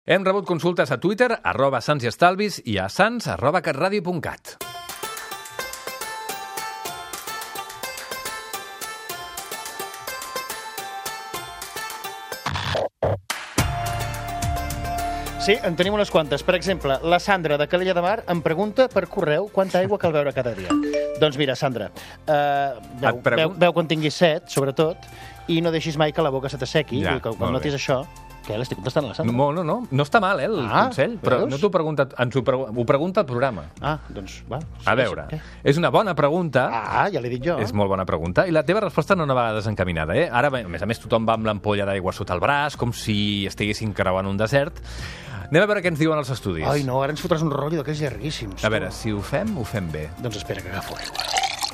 Hem rebut consultes a Twitter, @sansiestalvis i a sans@catradio.cat. Sí, en tenim unes quantes. Per exemple, la Sandra, de Calella de Mar, em pregunta per correu quanta aigua cal beure cada dia. Doncs mira, Sandra, beu quan tinguis set, sobretot, i no deixis mai que la boca se t'assequi. Ja, quan notis això... Què, l'estic contestant a la Sandra? No està mal, el consell, però no t'ho pregunta, ho pregunta el programa. Doncs va. A veure, és una bona pregunta. Ja l'he dit jo. És molt bona pregunta, i la teva resposta no va desencaminada, eh? Ara, a més tant va amb l'ampolla d'aigua sota el braç, com si estiguessin creuant un desert. Anem a veure què ens diuen els estudis. Ai, no, ara ens fotràs un rotllo d'aquells llarguíssims. A veure, si ho fem bé. Doncs espera, que agafo aigua.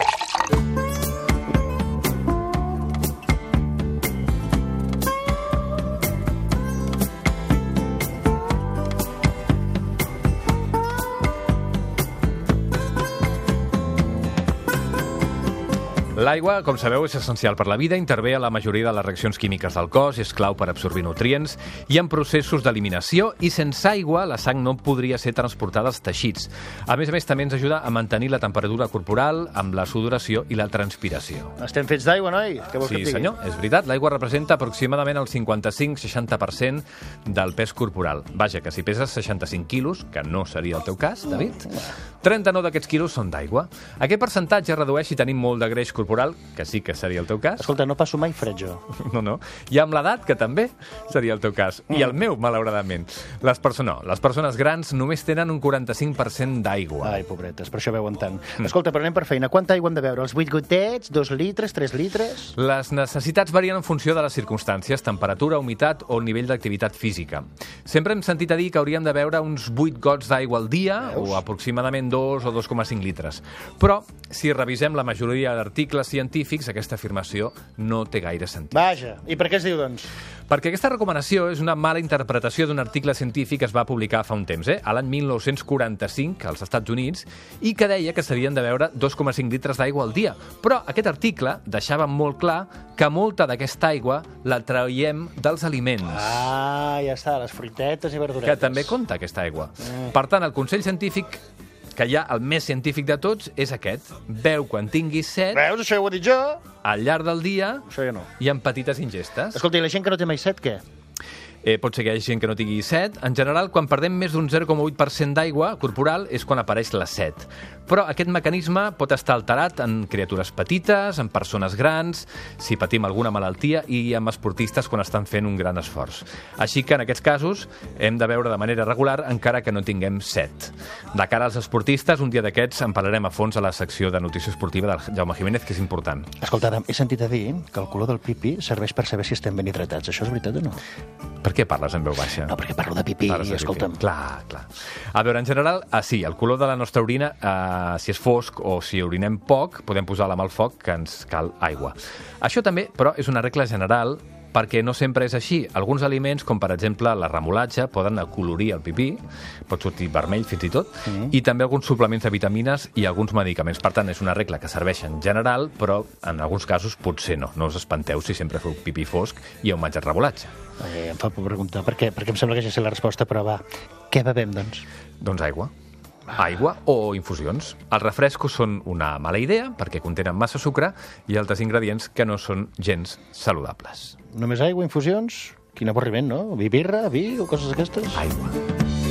L'aigua, com sabeu, és essencial per la vida, intervé a la majoria de les reaccions químiques del cos, és clau per absorbir nutrients i en processos d'eliminació, i sense aigua la sang no podria ser transportada als teixits. A més, també ens ajuda a mantenir la temperatura corporal amb la sudoració i la transpiració. Estem fets d'aigua, noi? Què vols que et digui? Sí, senyor, és veritat. L'aigua representa aproximadament el 55-60% del pes corporal. Vaja, que si peses 65 quilos, que no seria el teu cas, David, 39 d'aquests quilos són d'aigua. Aquest percentatge es redueix si tenim molt de greix corporal, que sí que seria el teu cas. Escolta, no passo mai fred, jo. No. I amb l'edat, que també seria el teu cas. I el meu, malauradament. Les persones grans només tenen un 45% d'aigua. Ai, pobretes, per això beuen tant. Escolta, però anem per feina. Quanta aigua hem de beure? Els 8 gotets, 2 litres, 3 litres? Les necessitats varien en funció de les circumstàncies, temperatura, humitat o nivell d'activitat física. Sempre hem sentit a dir que hauríem de beure uns 8 gots d'aigua al dia, o aproximadament 2 o 2,5 litres. Però, si revisem la majoria d'articles científics, aquesta afirmació no té gaire sentit. Vaja, i per què es diu, doncs? Perquè aquesta recomanació és una mala interpretació d'un article científic que es va publicar fa un temps, a l'any 1945, als Estats Units, i que deia que s'havien de beure 2,5 litres d'aigua al dia. Però aquest article deixava molt clar que molta d'aquesta aigua la traiem dels aliments. Ja està, les fruitetes i verduretes. Que també compta aquesta aigua. Per tant, el consell científic que hi ha, el més científic de tots, és aquest. Beu quan tinguis set. Veus, això ho he dit jo. Al llarg del dia. Això ja no. I en petites ingestes. Escolta, i la gent que no té mai set, què? Pot ser que hi hagi gent que no tingui set. En general, quan perdem més d'un 0,8% d'aigua corporal és quan apareix la set. Però aquest mecanisme pot estar alterat en criatures petites, en persones grans, si patim alguna malaltia i en esportistes quan estan fent un gran esforç. Així que en aquests casos hem de beure de manera regular encara que no tinguem set. De cara als esportistes, un dia d'aquests en parlarem a fons a la secció de notícia esportiva del Jaume Jiménez, que és important. Escolta, Adam, he sentit a dir que el color del pipi serveix per saber si estem ben hidratats. Això és veritat o no? Per què parles en veu baixa? No, perquè parlo de pipí, escolta'm. Clar. A veure, en general, sí, el color de la nostra orina, si és fosc o si orinem poc, podem posar la mà al foc que ens cal aigua. Això també, però, és una regla general perquè no sempre és així. Alguns aliments, com per exemple la remolatxa, poden acolorir el pipí, pot sortir vermell fins i tot, i també alguns suplements de vitamines i alguns medicaments. Per tant, és una regla que serveix en general, però en alguns casos potser no. No us espanteu si sempre feu pipí fosc i heu menjat remolatxa. Em fa por preguntar per què, perquè em sembla que ja sé la resposta, però va, què bevem, doncs? Doncs aigua. Aigua o infusions. Els refrescos són una mala idea perquè contenen massa sucre i altres ingredients que no són gens saludables. Només aigua, infusions? Quin avorriment, no? Birra, vi o coses d'aquestes? Aigua.